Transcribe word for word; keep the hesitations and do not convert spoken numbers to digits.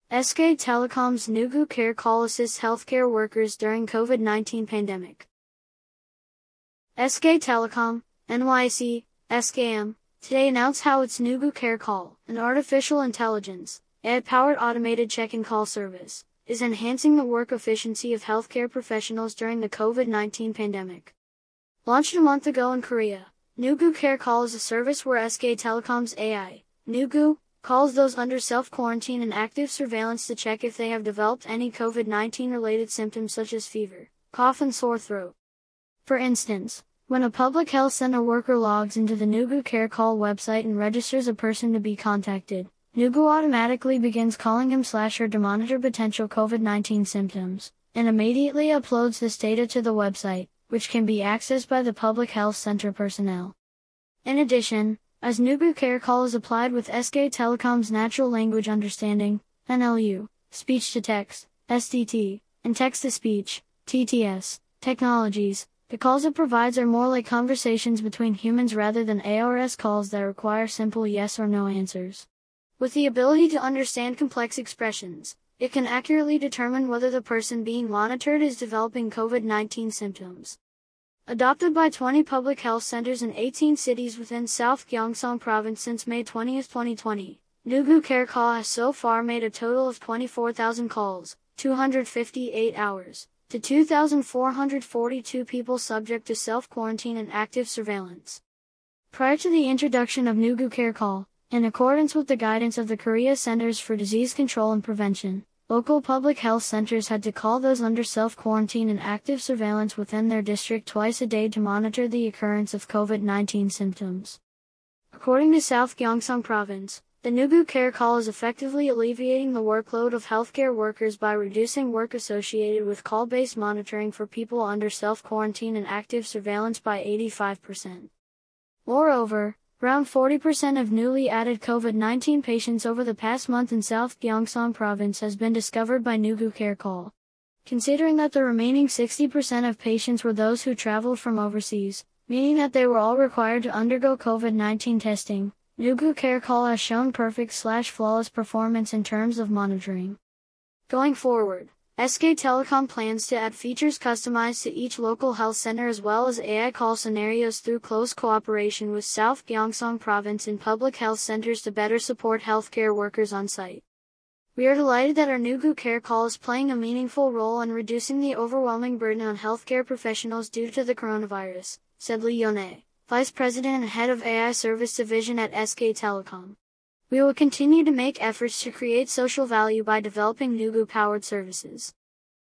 S K Telecom's Nugu Care Call assists healthcare workers during COVID nineteen pandemic. S K Telecom, N Y C, S K M, today announced how its Nugu Care Call, an artificial intelligence, A I-powered automated check-in call service, is enhancing the work efficiency of healthcare professionals during the COVID nineteen pandemic. Launched a month ago in Korea, Nugu Care Call is a service where S K Telecom's A I, Nugu, calls those under self-quarantine and active surveillance to check if they have developed any COVID nineteen related symptoms such as fever, cough and sore throat. For instance, when a public health center worker logs into the Nugu Care Call website and registers a person to be contacted, Nugu automatically begins calling him slash her to monitor potential COVID nineteen symptoms, and immediately uploads this data to the website, which can be accessed by the public health center personnel. In addition, as Nugu Care Call is applied with S K Telecom's Natural Language Understanding, N L U, Speech-to-Text, S T T, and Text-to-Speech, T T S, technologies, the calls it provides are more like conversations between humans rather than A R S calls that require simple yes or no answers. With the ability to understand complex expressions, it can accurately determine whether the person being monitored is developing COVID nineteen symptoms. Adopted by twenty public health centers in eighteen cities within South Gyeongsang Province since May twentieth, twenty twenty, Nugu Care Call has so far made a total of twenty-four thousand calls, two hundred fifty-eight hours, to two thousand four hundred forty-two people subject to self-quarantine and active surveillance. Prior to the introduction of Nugu Care Call, in accordance with the guidance of the Korea Centers for Disease Control and Prevention, local public health centers had to call those under self-quarantine and active surveillance within their district twice a day to monitor the occurrence of COVID nineteen symptoms. According to South Gyeongsang Province, the Nugu Care Call is effectively alleviating the workload of healthcare workers by reducing work associated with call-based monitoring for people under self-quarantine and active surveillance by eighty-five percent. Moreover, around forty percent of newly added COVID nineteen patients over the past month in South Gyeongsang Province has been discovered by Nugu Care Call. Considering that the remaining sixty percent of patients were those who traveled from overseas, meaning that they were all required to undergo COVID nineteen testing, Nugu Care Call has shown perfect slash flawless performance in terms of monitoring. Going forward, S K Telecom plans to add features customized to each local health center as well as A I call scenarios through close cooperation with South Gyeongsang Province and public health centers to better support healthcare workers on site. We are delighted that our Nugu Care Call is playing a meaningful role in reducing the overwhelming burden on healthcare professionals due to the coronavirus, said Lee Yone, Vice President and Head of A I Service Division at S K Telecom. We will continue to make efforts to create social value by developing Nugu-powered services.